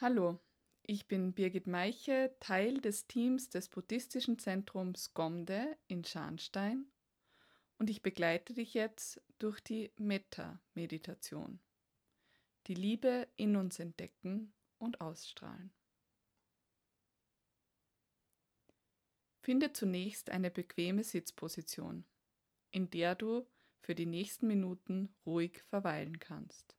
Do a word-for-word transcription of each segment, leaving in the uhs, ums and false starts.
Hallo, ich bin Birgit Meiche, Teil des Teams des Buddhistischen Zentrums Gomde in Scharnstein und ich begleite dich jetzt durch die Metta-Meditation, die Liebe in uns entdecken und ausstrahlen. Finde zunächst eine bequeme Sitzposition, in der du für die nächsten Minuten ruhig verweilen kannst.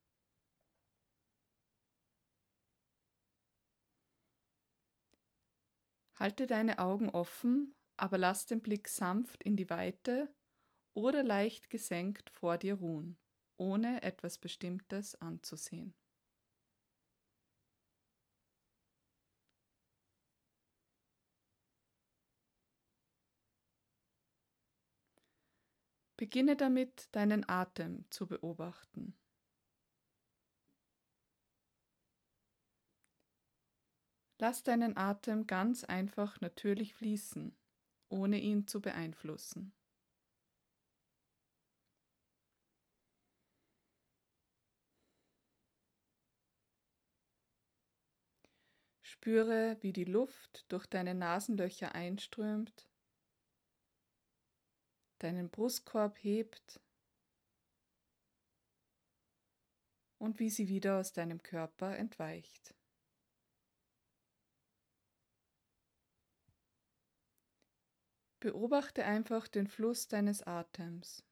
Halte deine Augen offen, aber lass den Blick sanft in die Weite oder leicht gesenkt vor dir ruhen, ohne etwas Bestimmtes anzusehen. Beginne damit, deinen Atem zu beobachten. Lass deinen Atem ganz einfach natürlich fließen, ohne ihn zu beeinflussen. Spüre, wie die Luft durch deine Nasenlöcher einströmt, deinen Brustkorb hebt und wie sie wieder aus deinem Körper entweicht. Beobachte einfach den Fluss deines Atems,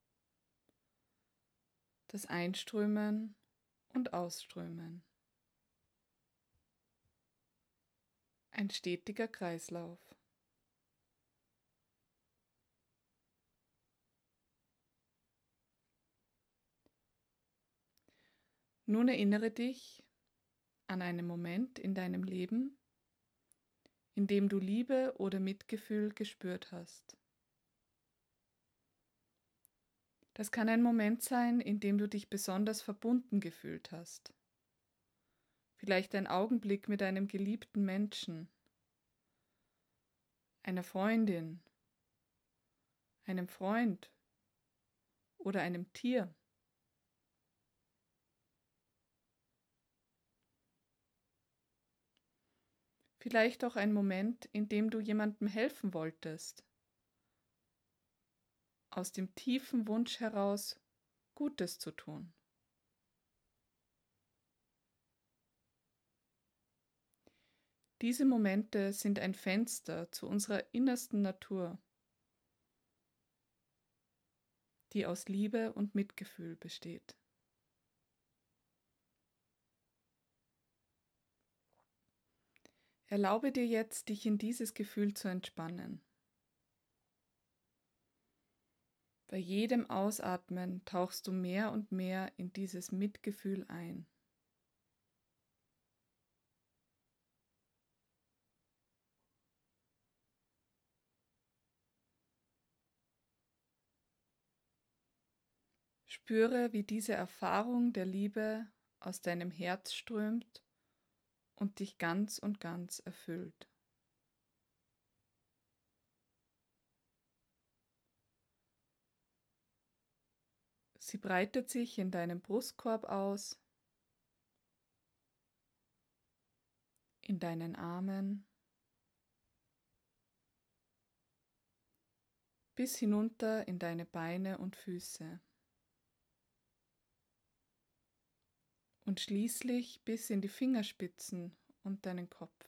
das Einströmen und Ausströmen. Ein stetiger Kreislauf. Nun erinnere dich an einen Moment in deinem Leben, in dem du Liebe oder Mitgefühl gespürt hast. Das kann ein Moment sein, in dem du dich besonders verbunden gefühlt hast. Vielleicht ein Augenblick mit einem geliebten Menschen, einer Freundin, einem Freund oder einem Tier. Vielleicht auch ein Moment, in dem du jemandem helfen wolltest, aus dem tiefen Wunsch heraus, Gutes zu tun. Diese Momente sind ein Fenster zu unserer innersten Natur, die aus Liebe und Mitgefühl besteht. Erlaube dir jetzt, dich in dieses Gefühl zu entspannen. Bei jedem Ausatmen tauchst du mehr und mehr in dieses Mitgefühl ein. Spüre, wie diese Erfahrung der Liebe aus deinem Herz strömt und dich ganz und ganz erfüllt. Sie breitet sich in deinem Brustkorb aus, in deinen Armen, bis hinunter in deine Beine und Füße und schließlich bis in die Fingerspitzen und deinen Kopf.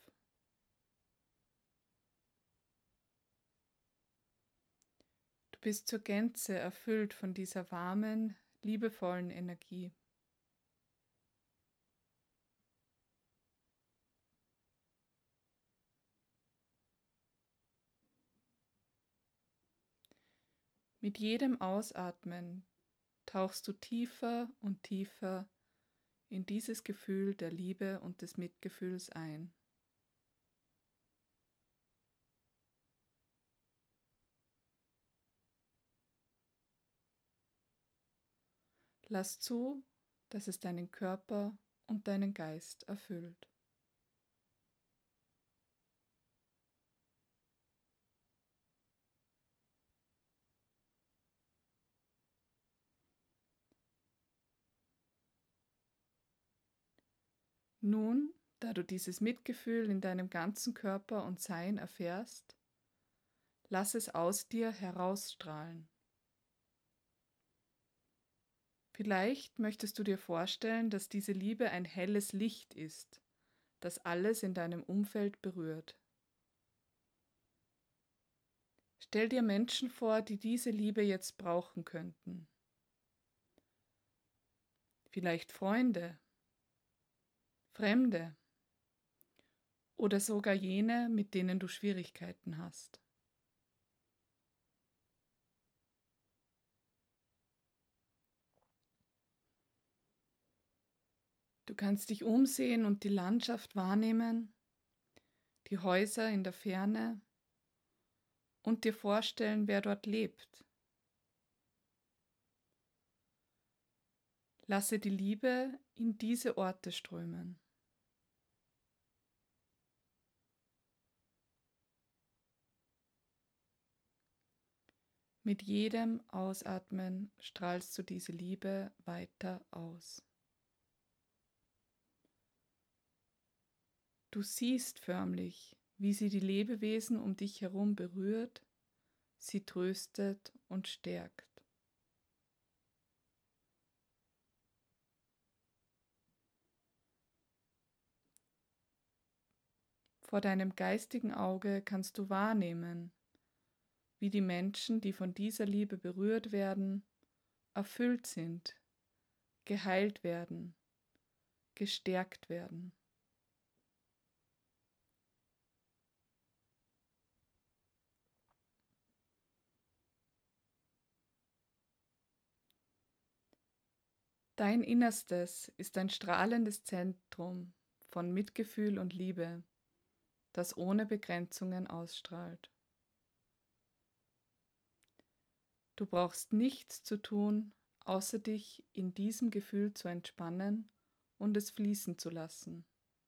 Du bist zur Gänze erfüllt von dieser warmen, liebevollen Energie. Mit jedem Ausatmen tauchst du tiefer und tiefer in dieses Gefühl der Liebe und des Mitgefühls ein. Lass zu, dass es deinen Körper und deinen Geist erfüllt. Nun Da du dieses Mitgefühl in deinem ganzen Körper und Sein erfährst, lass es aus dir herausstrahlen. Vielleicht möchtest du dir vorstellen, dass diese Liebe ein helles Licht ist, das alles in deinem Umfeld berührt. Stell dir Menschen vor, die diese Liebe jetzt brauchen könnten. Vielleicht Freunde, Fremde oder sogar jene, mit denen du Schwierigkeiten hast. Du kannst dich umsehen und die Landschaft wahrnehmen, die Häuser in der Ferne und dir vorstellen, wer dort lebt. Lasse die Liebe in diese Orte strömen. Mit jedem Ausatmen strahlst du diese Liebe weiter aus. Du siehst förmlich, wie sie die Lebewesen um dich herum berührt, sie tröstet und stärkt. Vor deinem geistigen Auge kannst du wahrnehmen, wie die Menschen, die von dieser Liebe berührt werden, erfüllt sind, geheilt werden, gestärkt werden. Dein Innerstes ist ein strahlendes Zentrum von Mitgefühl und Liebe, das ohne Begrenzungen ausstrahlt. Du brauchst nichts zu tun, außer dich in diesem Gefühl zu entspannen und es fließen zu lassen.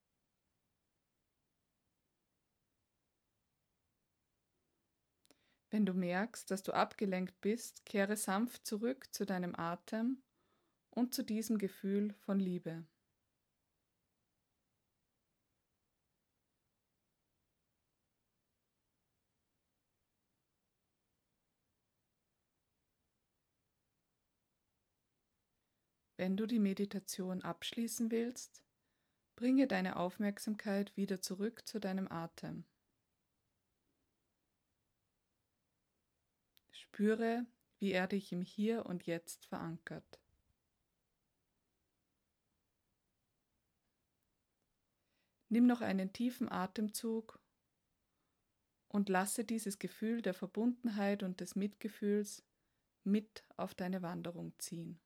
Wenn du merkst, dass du abgelenkt bist, kehre sanft zurück zu deinem Atem und zu diesem Gefühl von Liebe. Wenn du die Meditation abschließen willst, bringe deine Aufmerksamkeit wieder zurück zu deinem Atem. Spüre, wie er dich im Hier und Jetzt verankert. Nimm noch einen tiefen Atemzug und lasse dieses Gefühl der Verbundenheit und des Mitgefühls mit auf deine Wanderung ziehen.